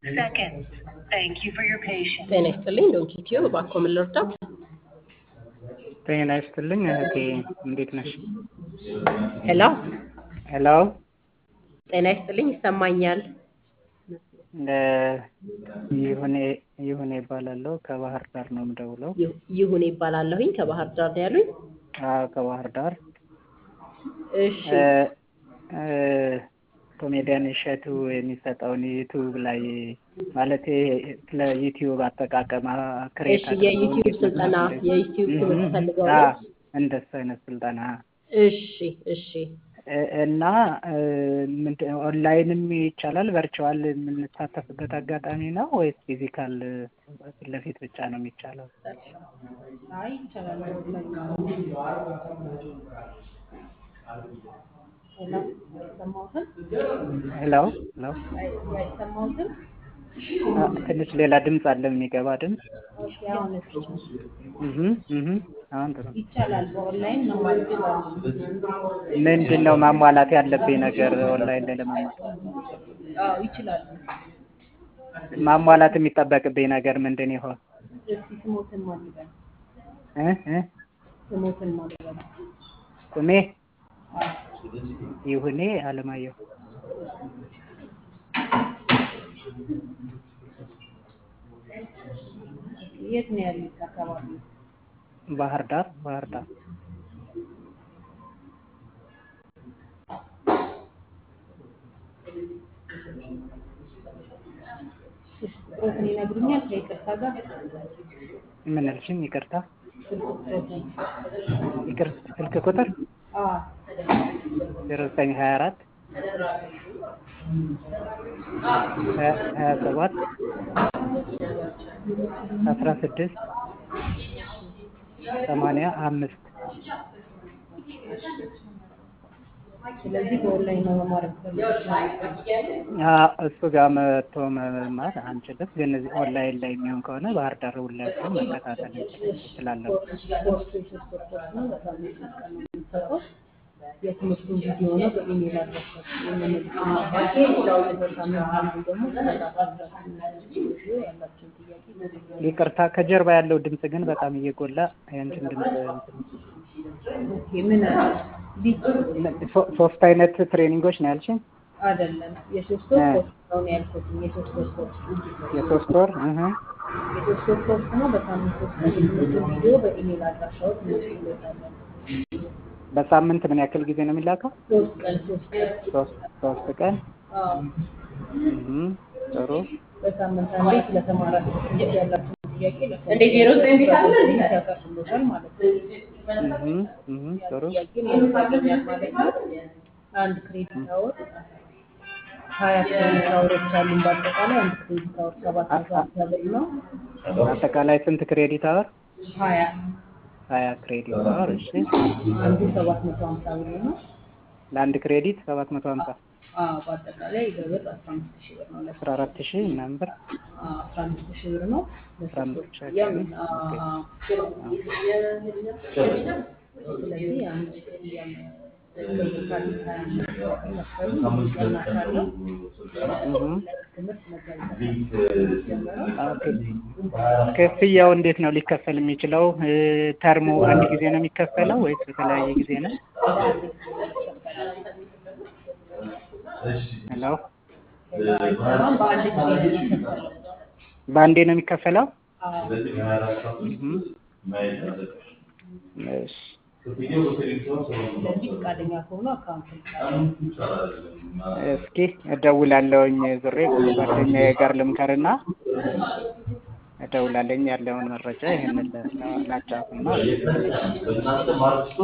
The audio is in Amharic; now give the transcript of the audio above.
seconds. Thank you for your patience. ጤና ይስጥልኝ ዶንኪ ቲዩብ እባክዎ ምን ልርዳዎት? ጤና ይስጥልኝ እህቴ እንዴት ነሽ? ሄሎ ሄሎ ጤና ይስጥልኝ ይሰማኛል። ይሁኔ እባላለሁ ከባህር ዳር ነው የምደውለው። ይሁኔ እባላለሁኝ ከባህር ዳር ነው ያሉኝ? አዎ ከባህር ዳር። እሺ ኮሜዲያን እሸቱ የሚሰጠውን ዩቲዩብ ላይ ማለት ስለ ዩቲዩብ አጠቃቀም ክሬት እሺ የዩቲዩብ ስልጠና የዩቲዩብ ትምህርት ፈልገው ነው? እንደሱ አይነት ስልጠና። እሺ እና ኦንላይንም ይቻላል ቨርቹዋል የምንሳተፍበት አጋጣሚ ነው ወይስ ፊዚካል ፊት ለፊት ብቻ ነው የሚቻለው? አይ ይቻላል። ሄሎ ትንሽ ሌላ ድምፅ አለ የሚገባ ድምፅ። አሁን ጥሩ ይቻላል። በኦንላይን መማር ይችላል። ምንድን ነው ማሟላት ያለብኝ ነገር ኦንላይን ላይ ለመማር? አዎ ይችላል። ማሟላት የሚጠበቅብኝ ነገር ምንድን ይሆን? እስኪ ስሞትን ማድረግ ስሞትን ማድረግ ስሜ ይሁኔ አለማየሁ። የት ነው ያሉት አካባቢ? ባህር ዳር። ቁጥሩን ይነግሩኛል ከይቅርታ ጋር? ምን አልሽኝ? ይቅርታ ስልክ ቁጥር 0924 27 16 85 ስለዚህ በኦንላይን ነው መማር እሱ ጋር መጥቶ መማር አንችልም፣ ግን እዚህ ኦንላይን ላይ የሚሆን ከሆነ ባህር ዳር ሁላችንም መከታተል እንችላለን። የትምህርቱን ቪዲዮ ነው በኢሜል አድራሻችን ያላቸውን ጥያቄ ይቅርታ ከጀርባ ያለው ድምፅ ግን በጣም እየጎላ ያንቺን ድምፅ ምን ሶስት አይነት ትሬኒንጎች ነው ያልሽኝ? አይደለም የሶስት ወር ኮርስ ነው ያልኩት። የሶስት ወር ኮርስ የሶስት ወር ኮርስ ነው። በሳምንት 3 ቀን የትምህርቱን ቪዲዮ በኢሜል አድራሻው እንልክልዎታለን። በሳምንት ምን ያክል ጊዜ ነው የሚላከው? 3 ቀን። ጥሩ። በሳምንት አንዴ ስለተማራችሁት ያላችሁን ጥያቄ እንደ 09 ቤት አለ እንዴ ያቀርቡልዎታል ማለት ነው። ጥሩ። ጥያቄን ያቀርቡልዎታል ማለት ነው። አንድ ክሬዲት አወር 20 ክሬዲት አወሮች አሉን። በአጠቃላይ አንድ ክሬዲት አወር 750 ብር ነው። አጠቃላይ ስንት ክሬዲት አወር? 20 ክሬዲት አወር። እሺ አንዱ 750 ብር ነው። ለአንድ ክሬዲት 750? በአጠቃላይ በብር 15000 ብር ነው። 14000 ምናምን ብር? 15000 ብር ነው። ስለዚህ ክፍያው እንዴት ነው ሊከፈል የሚችለው? ተርሙ አንድ ጊዜ ነው የሚከፈለው ወይስ በተለያየ ጊዜ ነው? ሄሎ በአንዴ ነው የሚከፈለው? እሺ እስኪ እደውላለሁኝ ዙሬ ጓደኛዬ ጋር ልምከርና እደውላለሁኝ ያለውን መረጃ ይሄንን ላጫውትና